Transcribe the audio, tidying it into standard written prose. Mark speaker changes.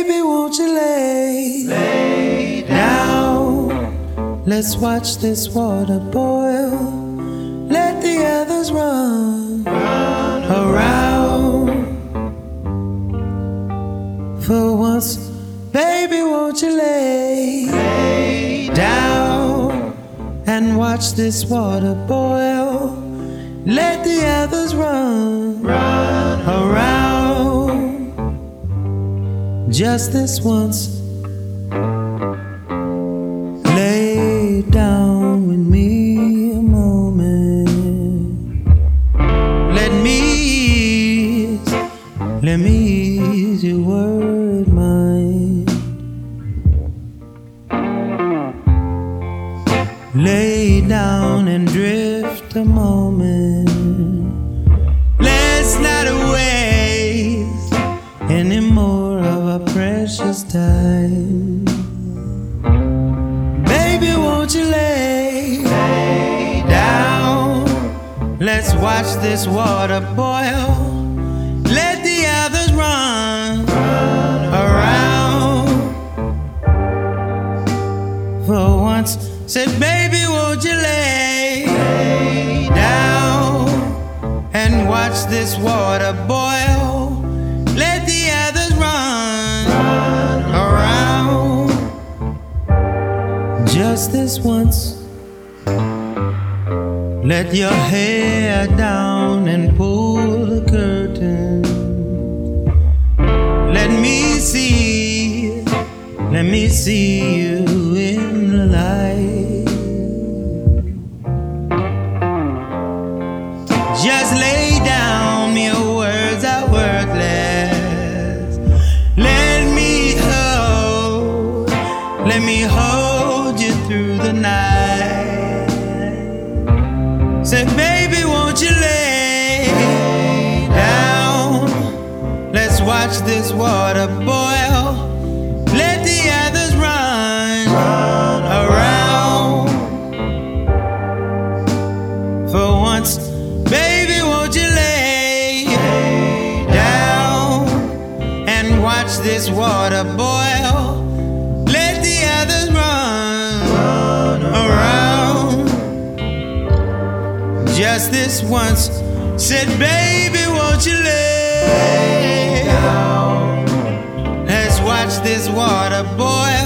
Speaker 1: baby, won't you lay down? Let's watch this water boil. Let the others run around. For once, baby, won't you lay down and watch this water boil. Let the others run around. Just this once, lay down with me a moment. Let me ease your word mind. Lay down and drift a moment. Let's not waste any more of our precious time. Baby, won't you lay down? Let's watch this water boil. Let the others run around. For once, said baby, won't you lay down and watch this water boil. Let the others run around. Just this once, let your hair down and pull the curtain. Let me see you in the light. Just lay down, mere words are worthless. Let me hold you through the night. Say, baby, won't you lay down? Let's watch this water boil. Let the others run around. For once, baby, won't you lay down and watch this water boil. Let the others run around. Just this once, said, baby, won't you lay down? Let's watch this water boil.